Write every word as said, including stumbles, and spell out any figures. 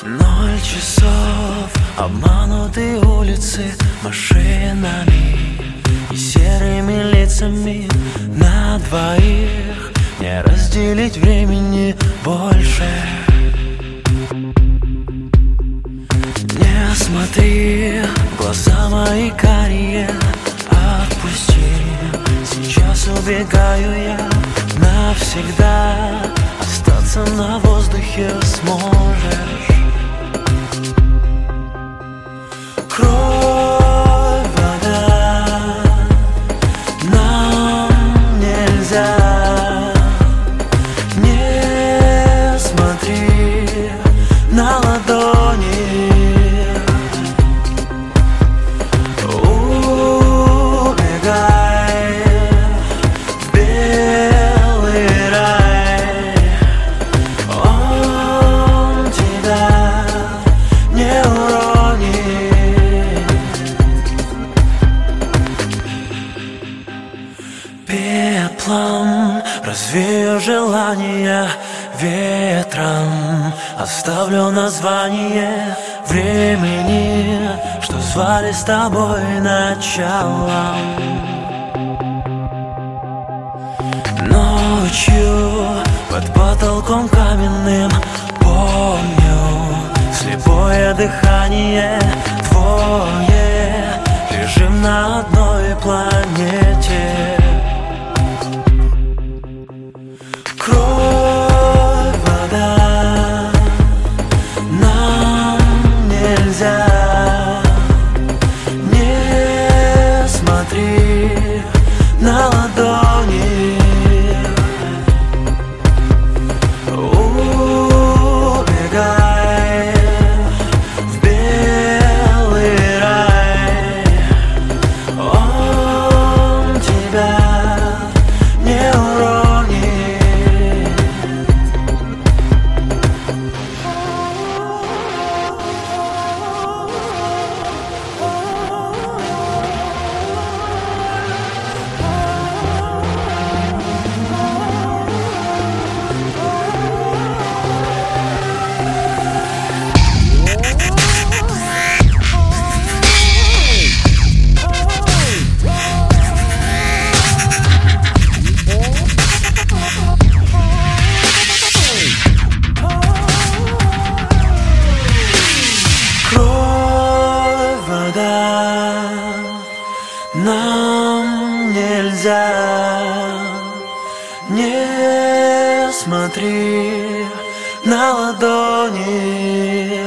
Ноль часов, обманутые улицы машинами и серыми лицами. На двоих не разделить времени больше. Не смотри, глаза мои карие, отпусти. Сейчас убегаю я навсегда, остаться на воздухе сможешь. Кровь, вода, нам нельзя. Не смотри на ладони, убегай в белый рай. Он тебя не уронит. Пеплом развею желания, ветром оставлю название времени, что звали с тобой началом. Ночью под потолком каменным помню слепое дыхание твое. Лежим на одной планете. Кровь, вода, нам нельзя. Не смотри на ладони, убегай в белый рай. Он тебя не уронит. Нам нельзя. Не смотри на ладони,